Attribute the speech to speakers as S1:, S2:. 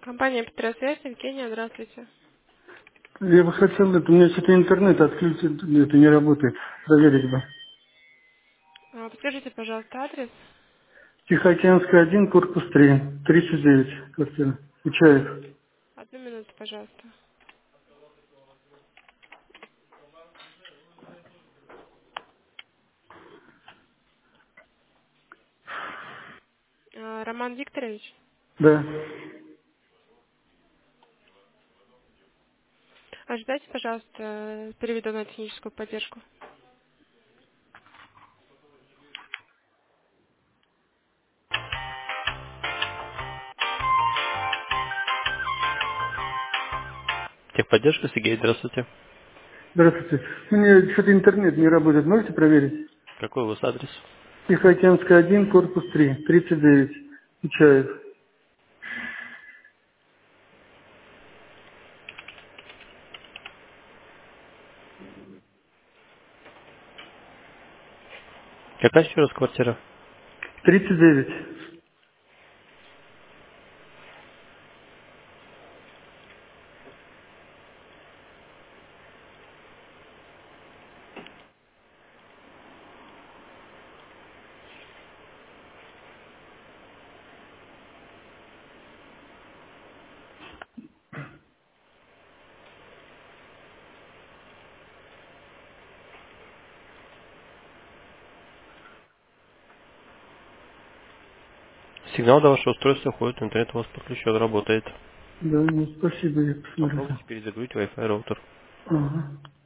S1: Компания Петросвязь, Евгения, здравствуйте.
S2: Я бы хотел, у меня что-то интернет отключен, это не работает, проверить бы.
S1: Подскажите, пожалуйста, адрес.
S2: Тихоокеанская, 1, корпус 3, 39, квартира. Учаев.
S1: Одну минуту, пожалуйста. Роман Викторович,
S2: Да.
S1: ожидайте, пожалуйста, переведу на техническую поддержку. Техподдержка, Сергей, здравствуйте.
S2: Здравствуйте. У меня что-то интернет не работает, можете проверить?
S1: Какой у вас адрес?
S2: Тихоокеанская, 1, корпус 3, 39, Учаев.
S1: Какая еще раз квартира?
S2: 39.
S1: Сигнал до вашего устройства ходит, интернет у вас подключен, работает.
S2: Да, ну спасибо, я посмотрю.
S1: Попробуйте перезагрузить Wi-Fi роутер.
S2: Ага.